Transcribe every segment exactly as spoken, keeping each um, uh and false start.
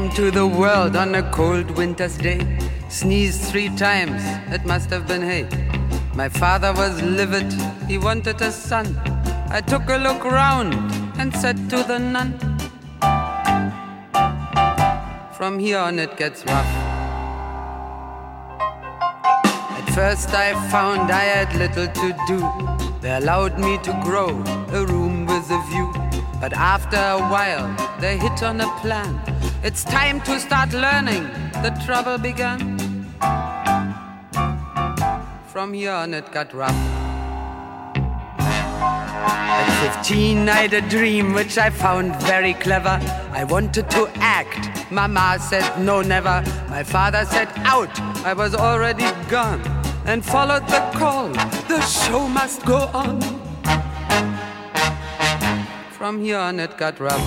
into the world on a cold winter's day. Sneezed three times, it must have been hay. My father was livid, he wanted a son. I took a look round and said to the nun, from here on it gets rough. At first I found I had little to do. They allowed me to grow a room with a view. But after a while they hit on a plan. It's time to start learning, the trouble began. From here on it got rough. At fifteen I had a dream which I found very clever. I wanted to act, Mama said no never. My father said out, I was already gone, and followed the call, the show must go on. From here on it got rough.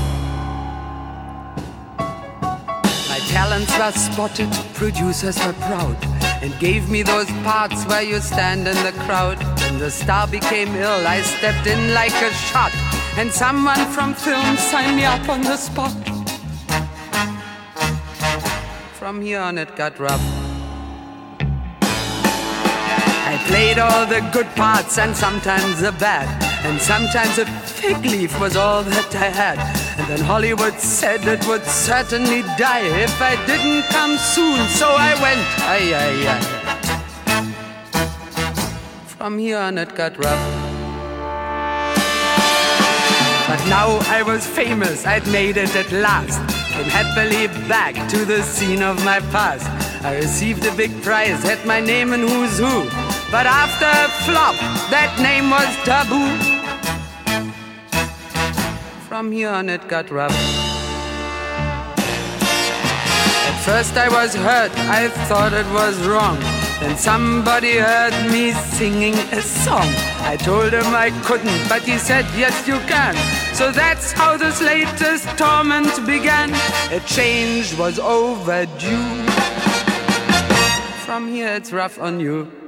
My talents were spotted, producers were proud, and gave me those parts where you stand in the crowd. When the star became ill, I stepped in like a shot, and someone from film signed me up on the spot. From here on it got rough. I played all the good parts and sometimes the bad, and sometimes a fig leaf was all that I had. And then Hollywood said it would certainly die if I didn't come soon, so I went, ay, ay, ay. From here on it got rough. But now I was famous, I'd made it at last. Came happily back to the scene of my past. I received a big prize, had my name in Who's Who. But after a flop, that name was taboo. From here on it got rough. At first I was hurt, I thought it was wrong. Then somebody heard me singing a song. I told him I couldn't, but he said yes you can. So that's how this latest torment began. A change was overdue. From here it's rough on you.